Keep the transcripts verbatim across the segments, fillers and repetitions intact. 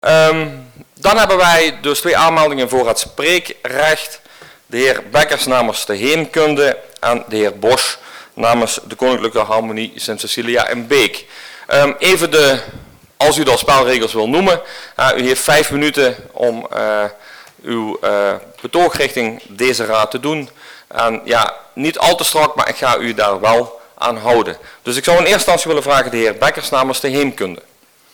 Um, dan hebben wij dus twee aanmeldingen voor het spreekrecht. De heer Bekkers namens de Heemkunde en de heer Bosch namens de Koninklijke Harmonie Sint-Cecilia in Beek. Um, even de, als u de spelregels wil noemen, uh, u heeft vijf minuten om uh, uw uh, betoog richting deze raad te doen. En ja, niet al te strak, maar ik ga u daar wel aan houden. Dus ik zou in eerste instantie willen vragen de heer Bekkers namens de Heemkunde.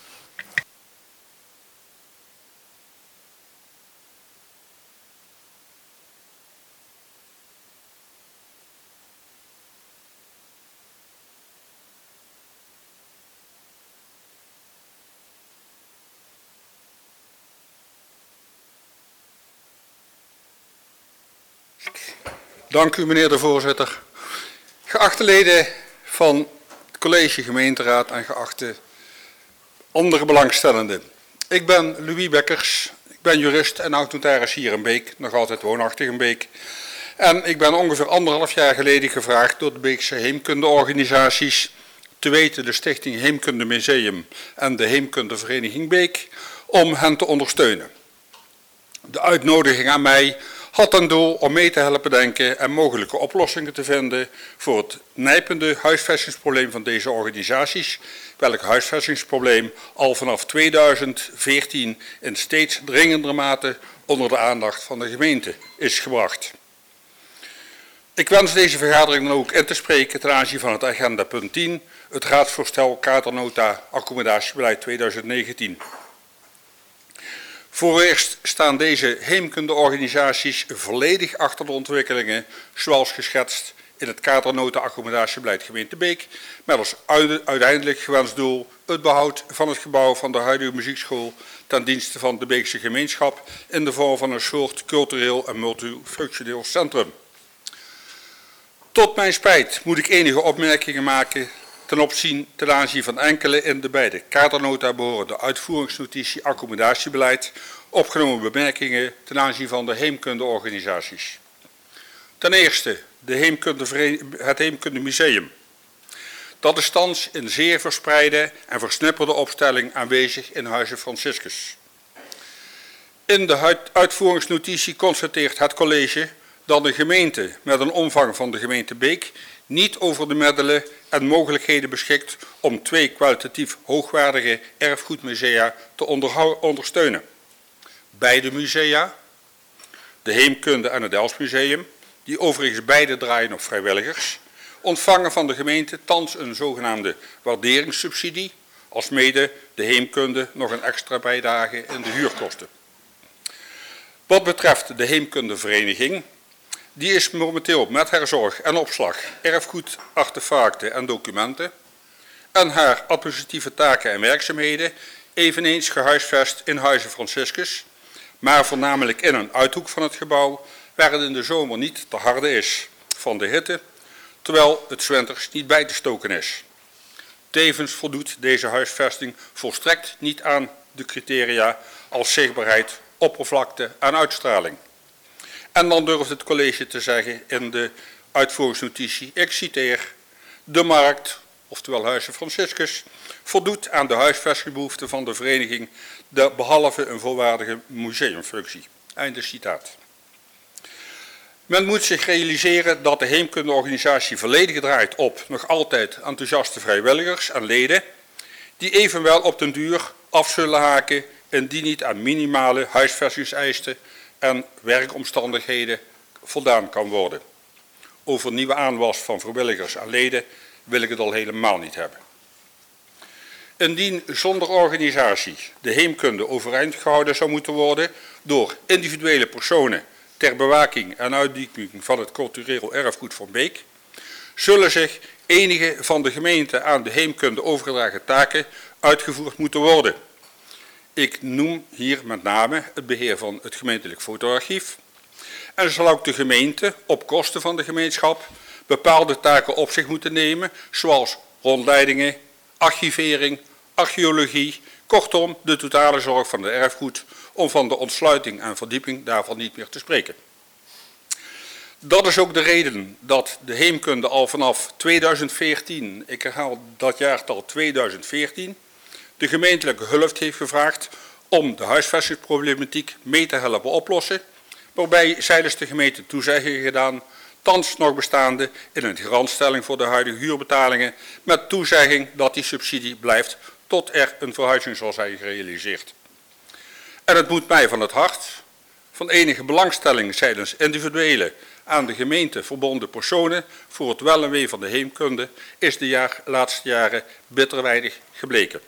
Dank u, meneer de voorzitter. Geachte leden van het college gemeenteraad en geachte andere belangstellenden. Ik ben Louis Bekkers, ik ben jurist en oud-notaris hier in Beek, nog altijd woonachtig in Beek. En ik ben ongeveer anderhalf jaar geleden gevraagd door de Beekse heemkundeorganisaties, te weten de Stichting Heemkunde Museum en de Heemkundevereniging Beek, om hen te ondersteunen. De uitnodiging aan mij had ten doel om mee te helpen denken en mogelijke oplossingen te vinden voor het nijpende huisvestingsprobleem van deze organisaties, welk huisvestingsprobleem al vanaf tweeduizend veertien in steeds dringendere mate onder de aandacht van de gemeente is gebracht. Ik wens deze vergadering dan ook in te spreken ten aanzien van het agenda punt tien, het raadsvoorstel kadernota accommodatierbeleid tweeduizend negentien. Vooreerst staan deze heemkundeorganisaties volledig achter de ontwikkelingen zoals geschetst in het kadernota accommodatierbeleid gemeente Beek, met als uiteindelijk gewenst doel het behoud van het gebouw van de huidige muziekschool ten dienste van de Beekse gemeenschap in de vorm van een soort cultureel en multifunctioneel centrum. Tot mijn spijt moet ik enige opmerkingen maken ten opzien ten aanzien van enkele in de beide kadernota behorende uitvoeringsnotitie accommodatiebeleid opgenomen bemerkingen ten aanzien van de heemkundeorganisaties. Ten eerste de heemkunde, het Heemkundemuseum. Dat is thans in zeer verspreide en versnipperde opstelling aanwezig in Huize Franciscus. In de uitvoeringsnotitie constateert het college dat de gemeente met een omvang van de gemeente Beek niet over de middelen en mogelijkheden beschikt om twee kwalitatief hoogwaardige erfgoedmusea te ondersteunen. Beide musea, de Heemkunde en het Delftsmuseum, die overigens beide draaien op vrijwilligers, ontvangen van de gemeente thans een zogenaamde waarderingssubsidie, alsmede de Heemkunde nog een extra bijdrage in de huurkosten. Wat betreft de Heemkundevereniging, die is momenteel met herzorg en opslag erfgoed, artefacten en documenten en haar administratieve taken en werkzaamheden eveneens gehuisvest in Huize Franciscus, maar voornamelijk in een uithoek van het gebouw waar het in de zomer niet te harde is van de hitte, terwijl het 's winters niet bij te stoken is. Tevens voldoet deze huisvesting volstrekt niet aan de criteria als zichtbaarheid, oppervlakte en uitstraling. En dan durft het college te zeggen in de uitvoeringsnotitie, ik citeer, de markt, oftewel Huize Franciscus, voldoet aan de huisvestingsbehoeften van de vereniging, de, behalve een volwaardige museumfunctie. Einde citaat. Men moet zich realiseren dat de heemkundeorganisatie volledig draait op nog altijd enthousiaste vrijwilligers en leden, die evenwel op den duur af zullen haken indien niet aan minimale huisvestingseisen en werkomstandigheden voldaan kan worden. Over nieuwe aanwas van vrijwilligers en leden wil ik het al helemaal niet hebben. Indien zonder organisatie de heemkunde overeind gehouden zou moeten worden door individuele personen ter bewaking en uitdiening van het cultureel erfgoed van Beek, zullen zich enige van de gemeente aan de heemkunde overgedragen taken uitgevoerd moeten worden. Ik noem hier met name het beheer van het gemeentelijk fotoarchief. En zal ook de gemeente op kosten van de gemeenschap bepaalde taken op zich moeten nemen, zoals rondleidingen, archivering, archeologie, kortom de totale zorg van het erfgoed, om van de ontsluiting en verdieping daarvan niet meer te spreken. Dat is ook de reden dat de heemkunde al vanaf tweeduizend veertien, ik herhaal dat jaartal tweeduizend veertien, de gemeentelijke hulp heeft gevraagd om de huisvestingsproblematiek mee te helpen oplossen, waarbij zeilens de gemeente toezeggingen gedaan, thans nog bestaande in een garantstelling voor de huidige huurbetalingen, met toezegging dat die subsidie blijft tot er een verhuizing zal zijn gerealiseerd. En het moet mij van het hart, van enige belangstelling zeilens individuele aan de gemeente verbonden personen voor het wel en wee van de heemkunde is de jaar, laatste jaren bitter weinig gebleken.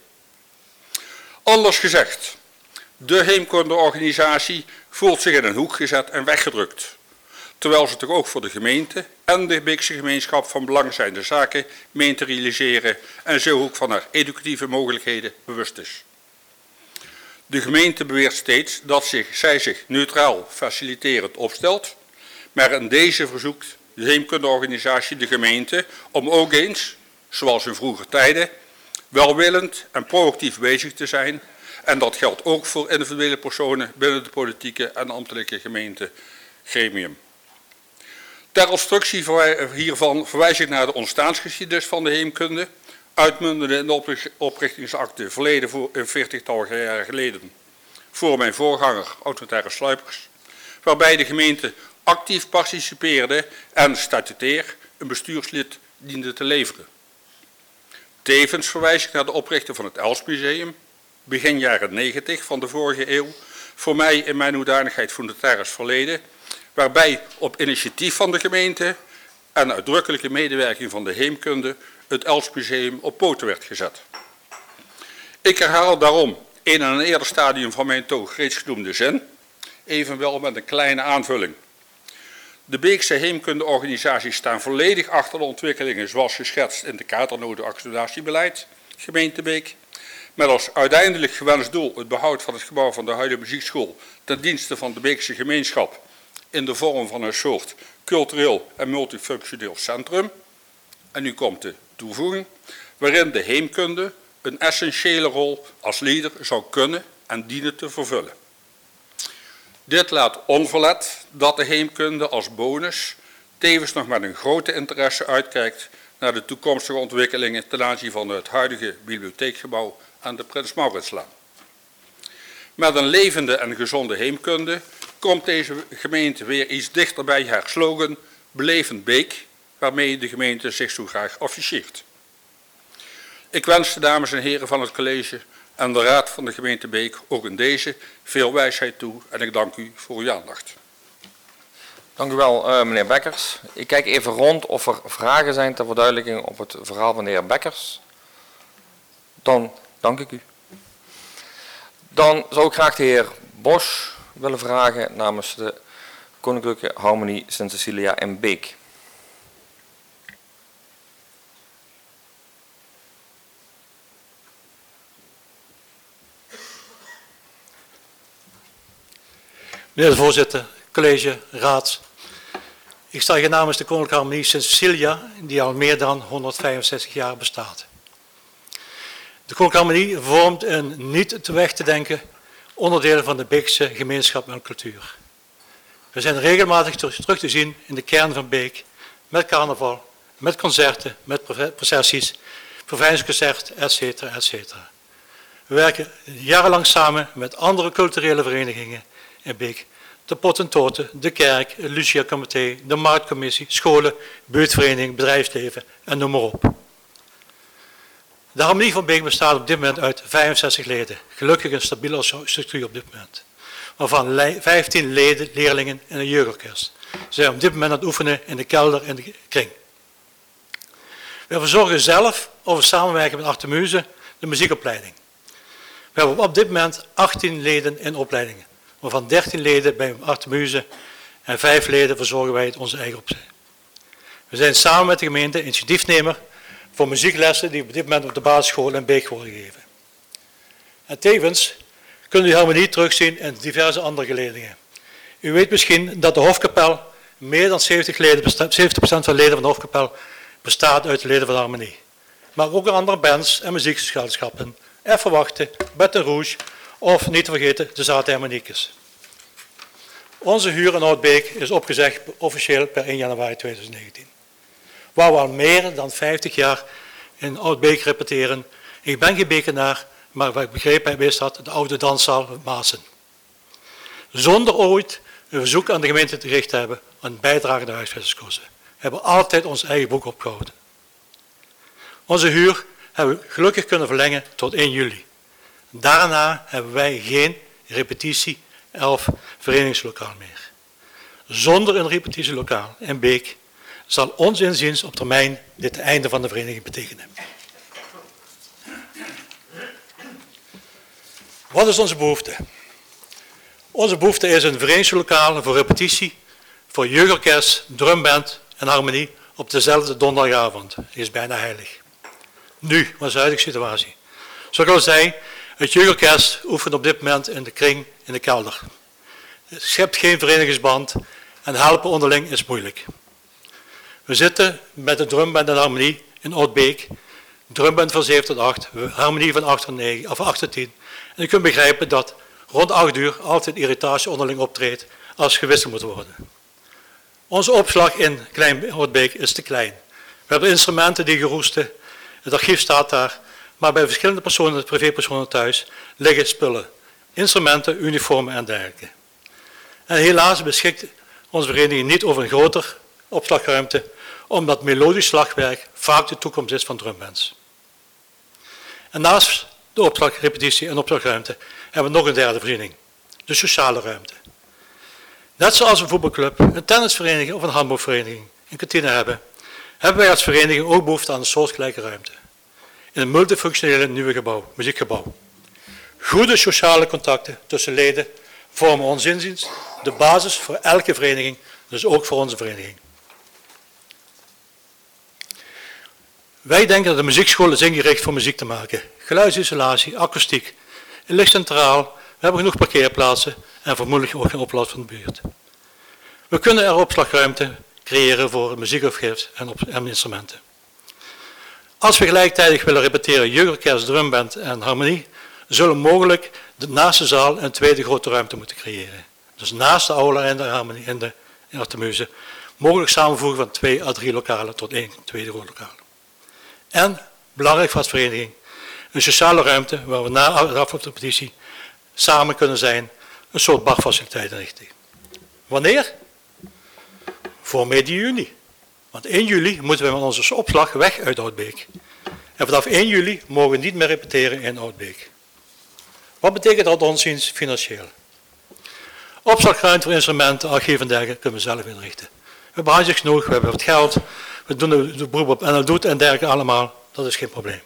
Anders gezegd, de heemkundeorganisatie voelt zich in een hoek gezet en weggedrukt, terwijl ze toch ook voor de gemeente en de Beekse gemeenschap van belang zijnde zaken meent te realiseren en zo ook van haar educatieve mogelijkheden bewust is. De gemeente beweert steeds dat zich, zij zich neutraal faciliterend opstelt, maar in deze verzoekt de heemkundeorganisatie de gemeente om ook eens, zoals in vroeger tijden, welwillend en proactief bezig te zijn. En dat geldt ook voor individuele personen binnen de politieke en ambtelijke gemeentegremium. Ter instructie hiervan verwijs ik naar de ontstaansgeschiedenis van de heemkunde, uitmundende in de oprichtingsakte verleden voor een veertigtal jaar geleden voor mijn voorganger, oud-notaris Sluipers, waarbij de gemeente actief participeerde en statutair een bestuurslid diende te leveren. Tevens verwijs ik naar de oprichting van het Elsmuseum, begin jaren negentig van de vorige eeuw, voor mij in mijn hoedanigheid voor notaris verleden, waarbij op initiatief van de gemeente en uitdrukkelijke medewerking van de heemkunde het Elsmuseum op poten werd gezet. Ik herhaal daarom in een eerder stadium van mijn toog reeds genoemde zin, evenwel met een kleine aanvulling. De Beekse heemkundeorganisaties staan volledig achter de ontwikkelingen zoals geschetst in de kadernoten accomodatiebeleid, gemeente Beek, met als uiteindelijk gewenst doel het behoud van het gebouw van de huidige muziekschool ten dienste van de Beekse gemeenschap in de vorm van een soort cultureel en multifunctioneel centrum. En nu komt de toevoeging, waarin de heemkunde een essentiële rol als leider zou kunnen en dienen te vervullen. Dit laat onverlet dat de heemkunde als bonus tevens nog met een grote interesse uitkijkt naar de toekomstige ontwikkelingen ten aanzien van het huidige bibliotheekgebouw aan de Prins Mauritslaan. Met een levende en gezonde heemkunde komt deze gemeente weer iets dichter bij haar slogan Belevend Beek, waarmee de gemeente zich zo graag afficheert. Ik wens de dames en heren van het college en de raad van de gemeente Beek ook in deze veel wijsheid toe en ik dank u voor uw aandacht. Dank u wel, uh, meneer Bekkers. Ik kijk even rond of er vragen zijn ter verduidelijking op het verhaal van de heer Bekkers. Dan dank ik u. Dan zou ik graag de heer Bosch willen vragen namens de Koninklijke Harmonie Sint Cecilia in Beek. Meneer de voorzitter, college, raad. Ik sta hier namens de Koninklijke Harmonie Sint Cecilia, die al meer dan honderdvijfenzestig jaar bestaat. De Koninklijke Harmonie vormt een niet te weg te denken onderdeel van de Beekse gemeenschap en cultuur. We zijn regelmatig terug te zien in de kern van Beek, met carnaval, met concerten, met processies, verveidingsconcert, et cetera, et cetera. We werken jarenlang samen met andere culturele verenigingen in Beek. De Potentoten, de kerk, het Lucia-comité, de marktcommissie, scholen, buurtvereniging, bedrijfsleven en noem maar op. De Harmonie van Beek bestaat op dit moment uit vijfenzestig leden. Gelukkig een stabiele structuur op dit moment. Waarvan vijftien leden, leerlingen en een jeugdorkest. Ze zijn op dit moment aan het oefenen in de kelder en de kring. We verzorgen zelf, of we samenwerken met Artemuze, de muziekopleiding. We hebben op dit moment achttien leden in opleidingen. Waarvan dertien leden bij Artemuze en vijf leden verzorgen wij het onze eigen opzij. We zijn samen met de gemeente initiatiefnemer voor muzieklessen die op dit moment op de basisschool in Beek worden gegeven. En tevens kunt u de harmonie terugzien in diverse andere geledingen. U weet misschien dat de Hofkapel, meer dan zeventig procent van de leden van de Hofkapel bestaat uit de leden van de harmonie. Maar ook andere bands en muziekgezelschappen, Even Wachten, Baton Rouge of niet te vergeten de Zaterharmoniekes. Onze huur in Oud-Beek is opgezegd officieel per één januari tweeduizend negentien. Waar we al meer dan vijftig jaar in Oud-Beek repeteren. Ik ben geen Bekenaar, maar wat ik begrepen heb is dat de oude danszaal Maassen. Zonder ooit een verzoek aan de gemeente te gericht te hebben aan bijdrage aan de huisvestingskosten. We hebben altijd ons eigen boek opgehouden. Onze huur hebben we gelukkig kunnen verlengen tot één juli. Daarna hebben wij geen repetitie elf verenigingslokaal meer. Zonder een repetitielokaal in Beek zal ons inziens op termijn dit het einde van de vereniging betekenen. Wat is onze behoefte? Onze behoefte is een verenigingslokaal voor repetitie, voor jeugdorkest, drumband en harmonie op dezelfde donderdagavond. Die is bijna heilig. Nu, wat is de huidige situatie? Zoals ik al zei, het jeugdorkest oefent op dit moment in de kring in de kelder. Het schept geen verenigingsband en helpen onderling is moeilijk. We zitten met de drumband en harmonie in Oud-Beek, drumband van zeven tot acht, harmonie van acht tot negen, of acht tot tien. En je kunt begrijpen dat rond acht uur altijd irritatie onderling optreedt als gewisseld moet worden. Onze opslag in Klein Oud-Beek is te klein. We hebben instrumenten die geroesten, het archief staat daar, maar bij verschillende personen, privépersonen thuis, liggen spullen. Instrumenten, uniformen en dergelijke. En helaas beschikt onze vereniging niet over een groter opslagruimte, omdat melodisch slagwerk vaak de toekomst is van drumbands. En naast de opslagrepetitie en opslagruimte hebben we nog een derde voorziening, de sociale ruimte. Net zoals een voetbalclub, een tennisvereniging of een handbalvereniging een kantine hebben, hebben wij als vereniging ook behoefte aan een soortgelijke ruimte. In een multifunctionele nieuwe gebouw, muziekgebouw. Goede sociale contacten tussen leden vormen ons inziens de basis voor elke vereniging, dus ook voor onze vereniging. Wij denken dat de muziekschool is ingericht voor muziek te maken. Geluidsisolatie, akoestiek, het ligt centraal, we hebben genoeg parkeerplaatsen en vermoedelijk ook geen oplast van de buurt. We kunnen er opslagruimte creëren voor muziekopgifs en, en instrumenten. Als we gelijktijdig willen repeteren jeugdorkest, drumband en harmonie, zullen we mogelijk de, naast de zaal een tweede grote ruimte moeten creëren. Dus naast de aula en de harmonie en de Artemuse, mogelijk samenvoegen van twee à drie lokalen tot één tweede grote lokaal. En, belangrijk voor de vereniging, een sociale ruimte waar we na de afloop de repetitie samen kunnen zijn, een soort barfaciliteit inrichten. Wanneer? Voor midden juni. Want één juli moeten we met onze opslag weg uit Oud-Beek. En vanaf één juli mogen we niet meer repeteren in Oud-Beek. Wat betekent dat onziens financieel? Opslagruimte voor instrumenten, archieven en dergelijke kunnen we zelf inrichten. We hebben handjes genoeg, we hebben wat geld, we doen de beroep op en dat doet en dergelijke allemaal, dat is geen probleem.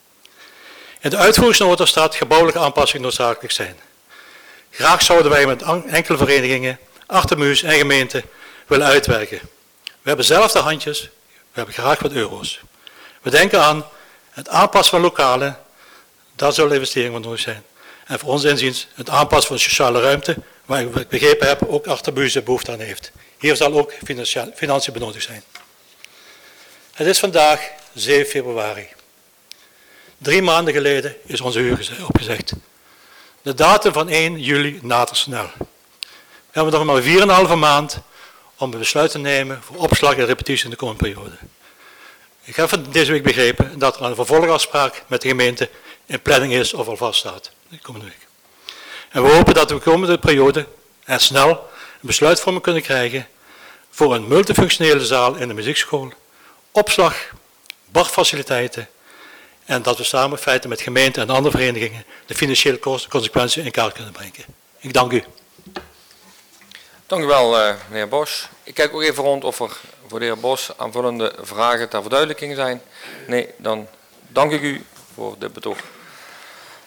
In de uitvoeringsnota staat gebouwelijke aanpassingen noodzakelijk zijn. Graag zouden wij met enkele verenigingen, Artemus en gemeenten willen uitwerken. We hebben zelf de handjes, we hebben graag wat euro's. We denken aan het aanpassen van lokalen, daar zullen investeringen voor nodig zijn. En voor ons inziens het aanpassen van de sociale ruimte, waar ik begrepen heb ook Artemus behoefte aan heeft. Hier zal ook financiën benodigd zijn. Het is vandaag zeven februari. Drie maanden geleden is onze huur opgezegd. De datum van één juli nadert snel. We hebben nog maar vier en een halve maand om een besluit te nemen voor opslag en repetitie in de komende periode. Ik heb van deze week begrepen dat er een vervolgafspraak met de gemeente in planning is of al vaststaat. De komende week. En we hopen dat we de komende periode en snel een besluitvorming kunnen krijgen voor een multifunctionele zaal in de muziekschool, opslag, barfaciliteiten en dat we samen in feite met gemeenten en andere verenigingen de financiële consequenties in kaart kunnen brengen. Ik dank u. Dank u wel, uh, meneer Bos. Ik kijk ook even rond of er voor de heer Bos aanvullende vragen ter verduidelijking zijn. Nee, dan dank ik u voor dit betoog.